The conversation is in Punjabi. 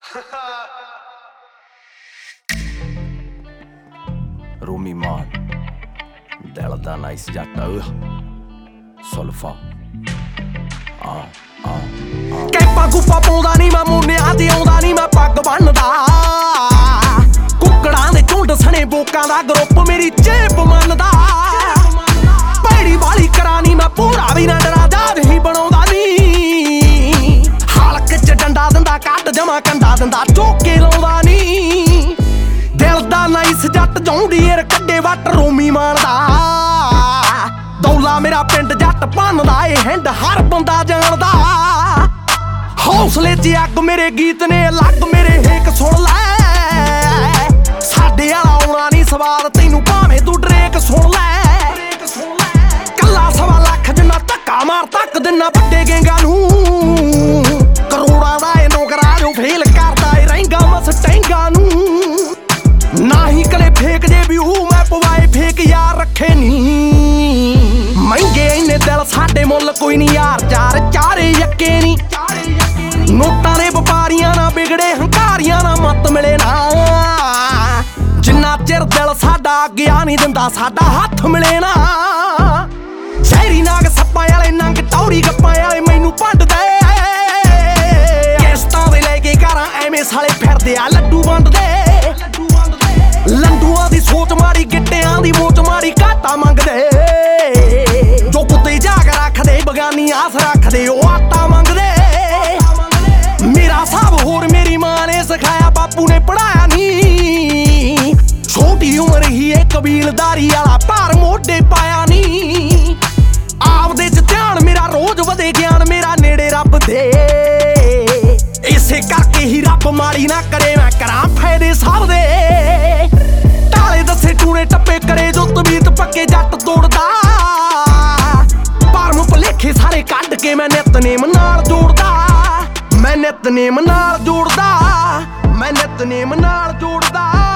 ਰੂਮੀ ਮਾਨ ਦਿਲ ਦਾ ਨਾਈਸ ਜੱਟ ਸੁਲਫਾ ਕੈਪਾਂ ਗੁੱਪਾ ਪਾਉਂਦਾ ਨੀ ਮੈਂ ਮੁੰਨਿਆਂ ਤੇ ਆਉਂਦਾ ਨੀ ਮੈਂ ਪੱਗ ਬੰਨਦਾ ਕੁੱਕੜਾਂ ਦੇ ਝੁੰਡ ਸਣੇ ਬੋਕਾਂ ਦਾ ਗਰੁੱਪ ਮੇਰੀ ਚੇਪ ਮੰਨਦਾ ਭੈੜੀ ਵਾਲੀ ਕਰਾਨੀ ਮੈਂ ਪੂਰਾ ਵੀ ਨਾ ਡਰਾ ਦਾਦ ਹੀ ਬਣਾਉਂਦਾ ਨੀ ਹਲਕ ਚ ਡੰਡਾ ਦਿੰਦਾ ਕੱਢ ਜਮਾ ਕੰਡਾ ਦਿੰਦਾ ਚੋਕੇ ਲਾਉਂਦਾ ਨੀ ਦਿਲ ਦਾ ਨਾਈਸ ਜੱਟ ਜੌਂਡੀਏਰ ਕੱਢੇ ਵੱਟ ਰੂਮੀ ਮਾਨਦਾ ਦੌਲਾ ਮੇਰਾ ਪਿੰਡ ਜੱਟ ਭੰਨਦਾ ਏ ਹਿੰਡ ਹਰ ਬੰਦਾ ਜਾਣਦਾ ਹੌਸਲੇ 'ਚ ਅੱਗ ਮੇਰੇ ਗੀਤ ਨੇ ਅਲੱਗ ਮੇਰੇ ਹੇਕ ਸੁਣ ਲੈ ਸਾਡੇ ਵਾਲਾ ਆਉਣਾ ਨੀ ਸਵਾਦ ਤੈਨੂੰ ਭਾਵੇਂ ਤੂੰ ਡਰੇਕ ਸੁਣ ਲੈ ਕੱਲਾ ਸਵਾ ਲੱਖ ਜਿੰਨਾ ਧੱਕਾ ਮਾਰ ਤੱਕ ਦਿਨਾ ਵੱਡੇ ਗੇਂਗਾ ਨੂੰ ਕਰੋੜਾਂ ਦਾ ਇਹ ਨੌਕਰਾ ਜੋ ਫੇਲ ਕਰਦਾ ਏ ਰਹਿੰਗਾ ਮਸਟੈਂਗਾ ਨੂੰ ਨਾ ਹੀ ਕਲੇ ਫੇਕ ਜੇ ਵੀ ਮੈਂ ਪਵਾਏ ਫੇਕ ਯਾਰ ਰੱਖੇ ਨੀ ਮਹਿੰਗੇ ਇੰਨੇ ਦਿਲ ਸਾਡੇ ਮੁੱਲ ਕੋਈ ਨੀ ਯਾਰ ਚਾਰੇ ਯੱਕੇ ਨੀ ਨੋਟਾਂ ਦੇ ਵਪਾਰੀਆਂ ਨਾ ਵਿਗੜੇ ਹੰਕਾਰੀਆਂ ਨਾ ਮੱਤ ਮਿਲੇ ਨਾ ਜਿੰਨਾ ਚਿਰ ਦਿਲ ਸਾਡਾ ਗਿਆ ਨੀ ਦਿੰਦਾ ਸਾਡਾ ਹੱਥ ਮਿਲੇ ਨਾ ਸ਼ਹਿਰੀ ਨਾਗ ਸੱਪਾਂ ਵਾਲੇ ਨੰਗ ਟੌਰੀ ਗੱਪਾਂ ਵਾਲੇ ਮੈਨੂੰ ਭੰਡਦੇ ਕਿਸ਼ਤਾਂ ਦੇ ਲੈ ਕੇ ਘਰਾਂ ਐਵੇਂ ਸਾਲੇ ਫਿਰਦੇ ਆ ਲੱਡੂ ਵੰਡਦੇ ਲੰਡੂਆਂ ਦੀ ਸੋਚ ਮਾਰੀ ਗਿੱਟਿਆਂ ਦੀ ਮੋਚ ਮਾਰੀ ਘਾਟਾ ਮੰਗਦੇ ਜੋ ਕੁੱਤੇ ਜਾਗ ਰੱਖਦੇ ਬਗਾਨੀ ਆਸ ਰੱਖਦੇ ਉਹ ਆਟਾ ਮੰਗਦੇ ਮੇਰਾ ਸਾਬ ਹੋਰ ਮੇਰੀ ਮਾਂ ਨੇ ਸਿਖਾਇਆ ਬਾਪੂ ਨੇ ਪੜਾਇਆ ਨੀ ਛੋਟੀ ਉਮਰ ਹੀ ਇਹ ਕਬੀਲਦਾਰੀ ਵਾਲਾ ਭਾਰ ਮੋਢੇ ਪਾਇਆ ਨੀ ਆਪਦੇ ਚ ਧਿਆਨ ਮੇਰਾ ਰੋਜ਼ ਵਧੇ ਗਿਆਨ ਮੇਰਾ ਨੇੜੇ ਰੱਬ ਦੇ ਇਸੇ ਕਰਕੇ ਹੀ ਰੱਬ ਮਾੜੀ ਨਾ ਕਰੇ ਮੈਂ ਕਰਾਂ ਫਾਇਦੇ ਸਭ ਦੇ ਢਾਲੇ ਦੱਸੇ ਟੂਣੇ ਟੱਪੇ ਕਰੇ ਜੋ ਤਬੀਤ ਪੱਕੇ ਜੱਟ ਤੋੜਦਾ ਭਰਮ ਭੁਲੇਖੇ ਸਾਰੇ ਕੱਢ ਕੇ ਮੈਂ ਨਿਤਨੇਮ ਨਾਲ ਜੋੜਦਾ ਮੈਂ ਨਿਤਨੇਮ ਨਾਲ ਜੋੜਦਾ